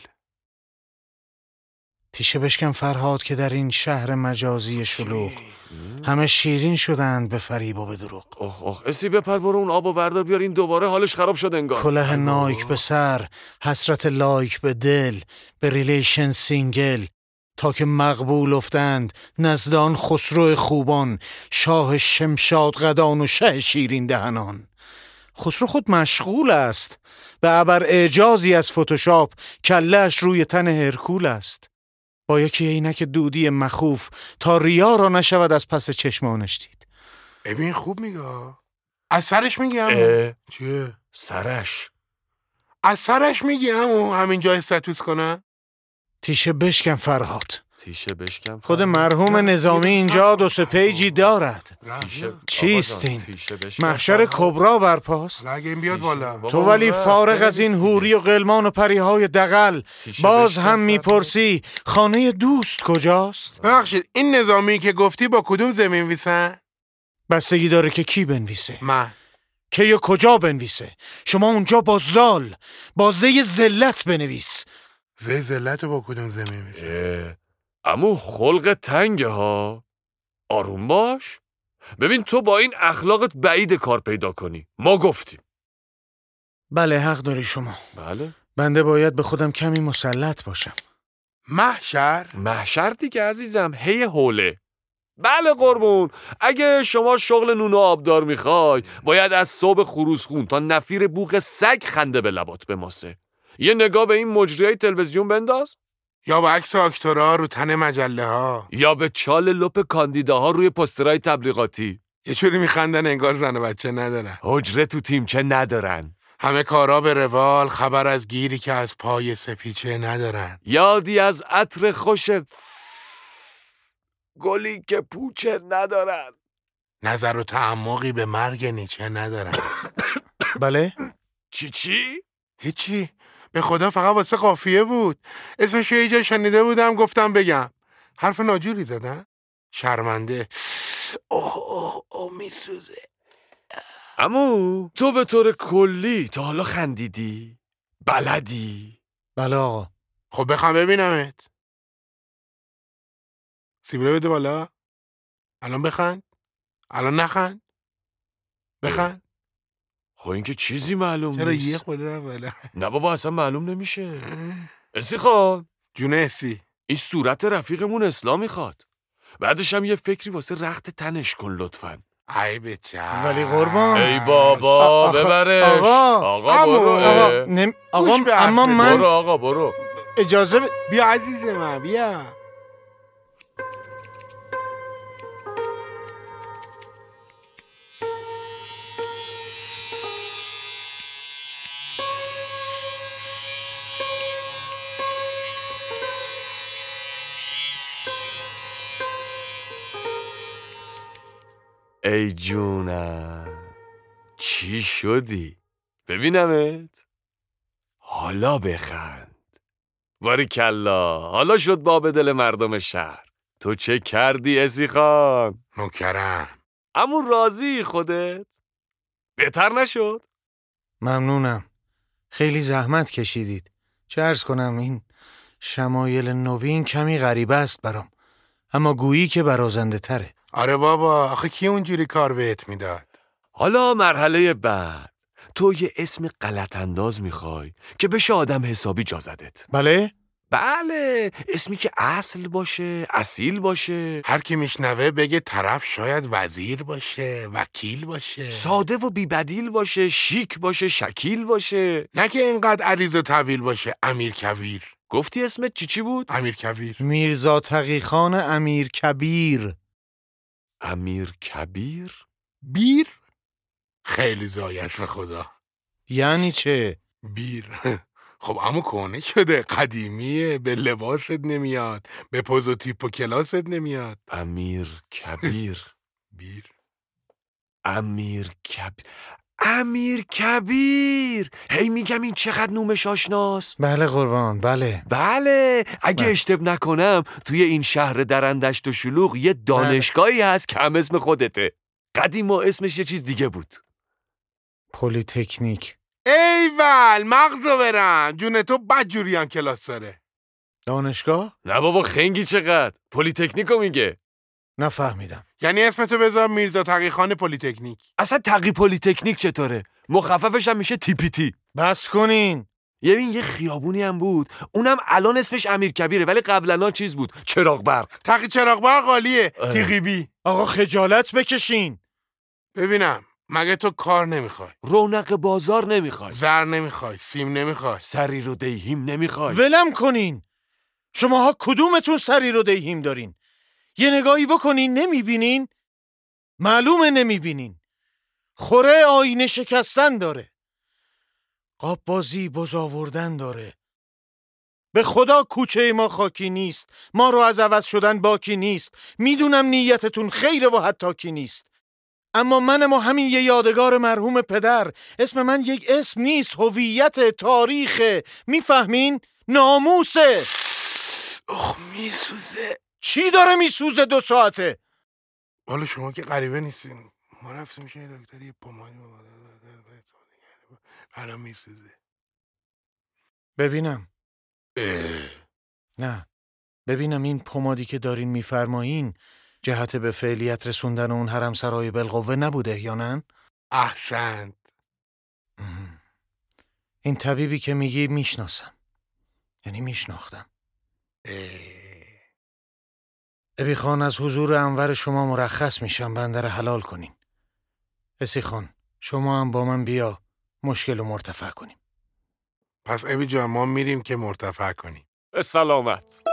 [SPEAKER 9] تیشه بشکن فرهاد که در این شهر مجازی شلوغ همه شیرین شدند به فریب و به دروغ.
[SPEAKER 10] اوخ اوخ اسی بپر برو اون آب و بردار بیار، این دوباره حالش خراب شد انگار.
[SPEAKER 9] کله نایک به سر، حسرت لایک به دل، به ریلیشن سینگل، تا که مقبول افتند نزدان خسرو خوبان، شاه شمشاد قدان و شه شیرین دهنان. خسرو خود مشغول است به عبر اعجازی از فتوشاپ، کله‌اش روی تن هرکول است. با یکی عینک دودی مخوف تا ریا را نشود از پس چشمانش دید.
[SPEAKER 3] ببین خوب میگه. از سرش میگم. چیه؟
[SPEAKER 10] سرش.
[SPEAKER 3] از سرش میگم همینجا استاتوس کنم.
[SPEAKER 9] تیشه بشکن فرهاد.
[SPEAKER 10] تیشه بشکن فرهاد.
[SPEAKER 9] خود مرحوم نظامی اینجا دو سه پیجی دارد.
[SPEAKER 10] تیشه.
[SPEAKER 9] چیست این؟
[SPEAKER 10] تیشه بشکن
[SPEAKER 9] محشر کبرا برپاست.
[SPEAKER 3] اگه این بیاد بالا.
[SPEAKER 9] تو ولی فارغ از این حوری و غلمان و پریهای دغل باز هم میپرسی خانه دوست کجاست؟
[SPEAKER 3] ببخشید این نظامی که گفتی با کدوم زمین ویسن؟
[SPEAKER 9] بستگی داره که کی بنویسه.
[SPEAKER 3] من.
[SPEAKER 9] که یا کجا بنویسه. شما اونجا با زال با زی ذلت بنویس.
[SPEAKER 3] زی ذلت رو با کدوم زمین ویسه؟
[SPEAKER 10] عمو خلق تنگه ها. آروم باش. ببین تو با این اخلاقت بعید کار پیدا کنی. ما گفتیم.
[SPEAKER 9] بله حق داری شما.
[SPEAKER 10] بله.
[SPEAKER 9] بنده باید به خودم کمی مسلط باشم.
[SPEAKER 3] محشر؟
[SPEAKER 10] محشر دیگه عزیزم، هی حوله. بله قربون، اگه شما شغل نون و آبدار میخوای باید از صبح خروسخون تا نفیر بوق سگ خنده به لبات بماسه. یه نگاه به این مجریای تلویزیون بنداز،
[SPEAKER 3] یا به عکس آکتورها رو تن مجله ها،
[SPEAKER 10] یا به چال لپ کاندیداها روی پسترهای تبلیغاتی.
[SPEAKER 3] یه چوری میخندن انگار زن و بچه ندارن،
[SPEAKER 10] حجره تو تیمچه ندارن،
[SPEAKER 3] همه کارا به روال، خبر از گیری که از پای سپیچه ندارن،
[SPEAKER 10] یادی از عطر خوش گلی که پوچه ندارن،
[SPEAKER 3] نظر و تعمقی به مرگ نیچه ندارن.
[SPEAKER 9] بله؟
[SPEAKER 10] چی چی؟
[SPEAKER 3] هیچی، به خدا فقط واسه قافیه بود. اسمش یه جا شنیده بودم گفتم بگم. حرف ناجوری زدن؟ شرمنده. اوه اوه اوه میسوزه.
[SPEAKER 10] عمو تو به طور کلی تا حالا خندیدی؟ بلدی؟
[SPEAKER 9] بله آقا.
[SPEAKER 3] خب بخوام ببینمت. سیبره بده بالا. الان بخند. الان نخند. بخند.
[SPEAKER 10] خب این که چیزی معلوم
[SPEAKER 3] چرا
[SPEAKER 10] نیست.
[SPEAKER 3] یه خورده رو بالا؟
[SPEAKER 10] نه بابا اصلا معلوم نمیشه. اسی خان
[SPEAKER 3] جون اسی،
[SPEAKER 10] این صورت رفیقمون اسلام میخواد. بعدش هم یه فکری واسه رخت تنش کن لطفاً.
[SPEAKER 3] ای بچه
[SPEAKER 9] ولی قربان
[SPEAKER 10] ای بابا
[SPEAKER 9] آخ...
[SPEAKER 10] ببرش.
[SPEAKER 9] آقا
[SPEAKER 10] آقا برو.
[SPEAKER 9] آقا, نم... آقا اما من
[SPEAKER 10] برو آقا برو.
[SPEAKER 9] اجازه ب...
[SPEAKER 3] بیا عزیز من بیا.
[SPEAKER 10] ای جونم چی شدی؟ ببینمت. حالا بخند. باریکلا، حالا شد باب دل مردم شهر. تو چه کردی اسی خان؟
[SPEAKER 3] نوکرم.
[SPEAKER 10] امون راضی خودت؟ بهتر نشد؟
[SPEAKER 9] ممنونم. خیلی زحمت کشیدید. چه عرض کنم این شمایل نوین کمی غریبه است برام، اما گویی که برازنده تره.
[SPEAKER 3] آره بابا، آخه کی اونجوری کار بهت میداد؟
[SPEAKER 10] حالا مرحله بعد تو یه اسم غلط انداز میخوای که بشه آدم حسابی جا زدت.
[SPEAKER 9] بله؟
[SPEAKER 10] بله، اسمی که اصل باشه، اصیل باشه.
[SPEAKER 3] هر کی میشنوه بگه طرف شاید وزیر باشه، وکیل باشه،
[SPEAKER 10] ساده و بی‌بدیل باشه، شیک باشه، شکیل باشه.
[SPEAKER 3] نه که اینقدر عریض و طویل باشه. امیر کویر.
[SPEAKER 10] گفتی اسمت چی چی بود؟
[SPEAKER 3] امیر کویر.
[SPEAKER 9] میرزا تقیخان امیر کبیر.
[SPEAKER 10] امیر کبیر؟
[SPEAKER 3] بیر؟ خیلی زایش به خدا.
[SPEAKER 9] یعنی چه؟
[SPEAKER 3] بیر خب اما کهنه شده، قدیمیه، به لباست نمیاد، به پوز و تیپ و کلاست نمیاد.
[SPEAKER 10] امیر کبیر.
[SPEAKER 3] بیر.
[SPEAKER 10] امیر کبیر. امیر کبیر. هی میگم این چقدر نومش آشناست.
[SPEAKER 9] بله قربان، بله
[SPEAKER 10] بله. اگه
[SPEAKER 9] بله.
[SPEAKER 10] اشتباه نکنم توی این شهر درندشت و شلوغ یه دانشگاهی هست که هم اسم خودته. قدیما اسمش یه چیز دیگه بود.
[SPEAKER 9] پلی تکنیک.
[SPEAKER 3] ایول مغزو برم. جون تو بدجوری هم کلاس داره.
[SPEAKER 9] دانشگاه؟
[SPEAKER 10] نه بابا خنگی چقدر. پلی تکنیکو میگه.
[SPEAKER 9] نفهمیدم.
[SPEAKER 3] یعنی اسمتو بذار میرزا تقیخان پلی تکنیک.
[SPEAKER 10] اصلا تقی پلی تکنیک چطوره؟ مخففش هم میشه تی پی تی.
[SPEAKER 9] بس کنین.
[SPEAKER 10] یه این یه خیابونی هم بود، اونم الان اسمش امیر کبیره ولی قبلا چیز بود، چراغ برق.
[SPEAKER 3] تقی چراغ برق عالیه. تیغیبی.
[SPEAKER 9] آقا خجالت بکشین.
[SPEAKER 3] ببینم مگه تو کار نمیخوای؟
[SPEAKER 10] رونق بازار نمیخوای؟
[SPEAKER 3] زر نمیخوای؟ سیم نمیخوای؟
[SPEAKER 10] سری رو دیهیم نمیخوای؟
[SPEAKER 9] ولم کنین. شماها کدومتون سری رو دیهیم دارین؟ یه نگاهی بکنین نمیبینین؟ معلومه نمیبینین. خوره آینه شکستن داره، قاب بازی بز آوردن داره. به خدا کوچه ما خاکی نیست، ما رو از عوض شدن باکی نیست. میدونم نیتتون خیره و حتی کی نیست، اما من ما همین یه یادگار مرحوم پدر. اسم من یک اسم نیست، هویت، تاریخه. میفهمین؟ ناموسه.
[SPEAKER 3] اخ میسوزه.
[SPEAKER 9] چی داره میسوزه دو ساعته؟
[SPEAKER 3] حالا شما که غریبه نیستین. ما رفتیم میشه دکتر یه پماد الان میسوزه.
[SPEAKER 9] ببینم.
[SPEAKER 3] اه.
[SPEAKER 9] نه ببینم این پمادی که دارین میفرمایین جهت به فعلیت رسوندن اون حرم سرای بالقوه نبوده یا نه؟
[SPEAKER 3] احسنت.
[SPEAKER 9] این طبیبی که میگی میشناسم. یعنی میشناختم. ابی خان، از حضور انور شما مرخص میشم بنده را حلال کنین. اسی خان، شما هم با من بیا مشکل رو مرتفع کنیم.
[SPEAKER 3] پس ابی جان ما میریم که مرتفع کنیم.
[SPEAKER 10] سلامت.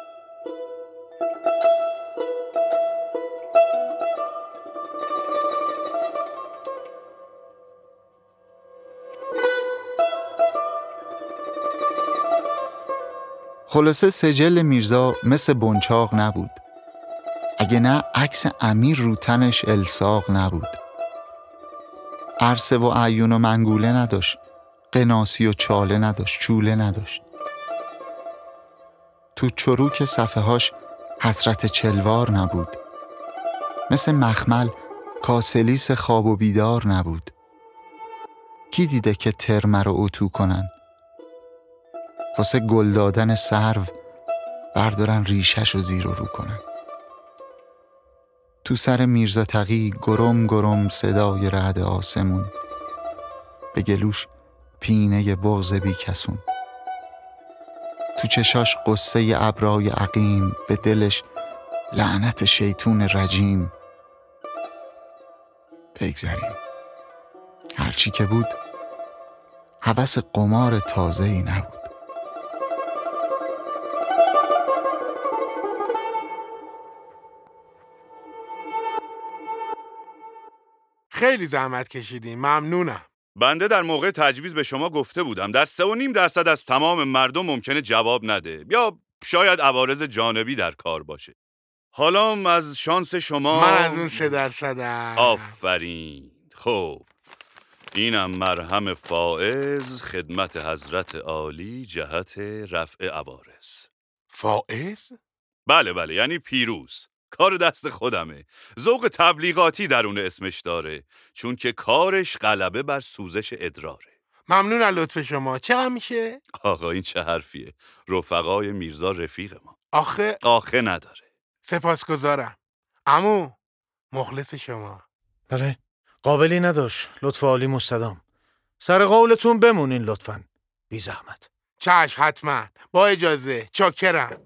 [SPEAKER 2] خلاصه سجل میرزا مثل بنچاق نبود. اگه نه عکس امیر رو تنش الساق نبود. عرصه و عیون و منگوله نداشت. قناسی و چاله نداشت. چوله نداشت. تو چروک صفحه هاش حسرت چلوار نبود. مثل مخمل کاسلیس خواب و بیدار نبود. کی دیده که ترمه رو اتو کنن؟ واسه گل دادن سرو بردارن ریشش رو زیر و رو کنن. تو سر میرزا تقی گرم گرم صدای رعد آسمون، به گلوش پینه بغض بی کسون. تو چشاش قصه ابرای عقیم، به دلش لعنت شیطون رجیم. بگذریم. هرچی که بود هوس قمار تازه‌ای نبود.
[SPEAKER 3] خیلی زحمت کشیدیم. ممنونم.
[SPEAKER 4] بنده در موقع تجویز به شما گفته بودم در سه و نیم درصد از تمام مردم ممکنه جواب نده یا شاید عوارض جانبی در کار باشه. حالا از شانس شما
[SPEAKER 3] من از اون سه درصدم.
[SPEAKER 4] آفرین. خب اینم مرهم فائز خدمت حضرت عالی جهت رفع عوارض.
[SPEAKER 3] فائز؟
[SPEAKER 4] بله بله، یعنی پیروز. کار دست خودمه. ذوق تبلیغاتی درون اسمش داره، چون که کارش غلبه بر سوزش ادراره.
[SPEAKER 3] ممنون از لطف شما. چقدر میشه؟
[SPEAKER 4] آقا این چه حرفیه؟ رفقای میرزا رفیق ما.
[SPEAKER 3] آخه
[SPEAKER 4] آخه نداره.
[SPEAKER 3] سپاسگزارم. عمو مخلص شما.
[SPEAKER 9] بله، قابلی نداشت. لطف عالی مستدام. سر قولتون بمونین لطفاً. بی زحمت.
[SPEAKER 3] چشم حتما. با اجازه. چاکرم.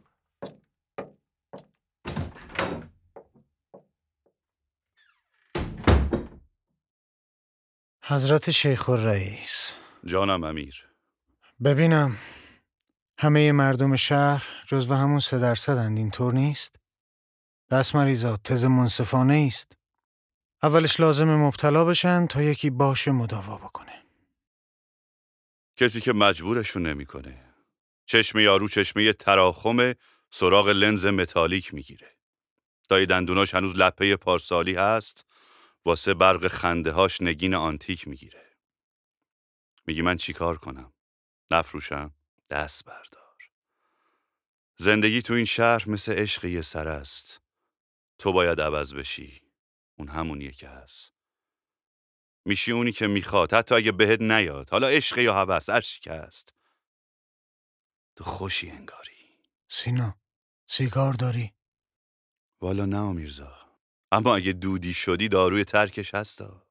[SPEAKER 9] حضرت شیخ الرئیس.
[SPEAKER 4] جانم امیر.
[SPEAKER 9] ببینم همه مردم شهر جزو همون سه درصدند، اینطور نیست؟ دست مریضا تز منصفانه است. اولش لازم مبتلا بشن تا یکی باشه مداوا بکنه.
[SPEAKER 4] کسی که مجبورشون نمیکنه. چشم یارو چشمه تراخم سراغ لنز متالیک میگیره. دای دندوناش هنوز لپه پارسالی هست، واسه برق خنده هاش نگین آنتیک میگیره. میگی من چی کار کنم؟ نفروشم؟ دست بردار. زندگی تو این شهر مثل عشق یه سر است. تو باید عوض بشی. اون همونیه که هست. میشی اونی که میخواد، حتی اگه بهت نیاد. حالا عشق یا هوس، هر چی که هست. تو خوشی انگاری.
[SPEAKER 9] سینا، سیگار داری؟
[SPEAKER 4] والا نه میرزا. اما اگه دودی شدی داروی ترکش هستا.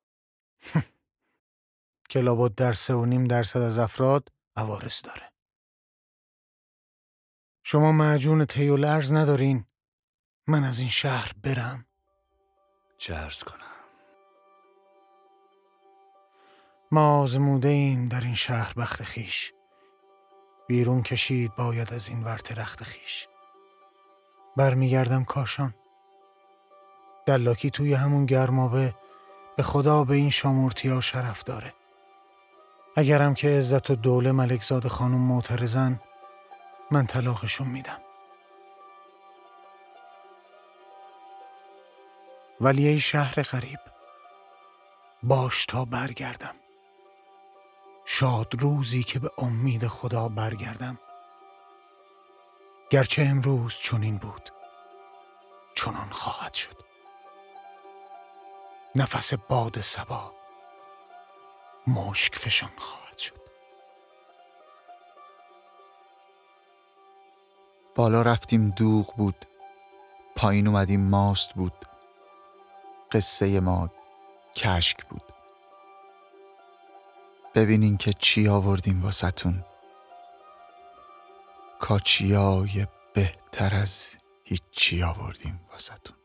[SPEAKER 9] که لابد در سه و نیم درصد از افراد عوارض داره. شما معجون تی و لرز ندارین؟ من از این شهر برم؟
[SPEAKER 4] چه عرض کنم؟
[SPEAKER 9] ما آزموده ایم در این شهر بخت خیش. بیرون کشید باید از این ورط رخت خیش. برمیگردم کاشان. دلاکی توی همون گرمابه به خدا به این شامورتیا شرف داره. اگرم که عزت و دوله ملکزاد خانم معترضن، من طلاقشون میدم. ولی ای شهر غریب، باش تا برگردم. شاد روزی که به امید خدا برگردم. گرچه امروز چنین بود، چنان خواهد شد. نفس باد صبا مشک فشان خواهد شد.
[SPEAKER 2] بالا رفتیم دوغ بود، پایین اومدیم ماست بود. قصه ما کشک بود. ببینین که چی آوردیم واسه‌تون. کاچیای بهتر از هیچی آوردیم واسه‌تون.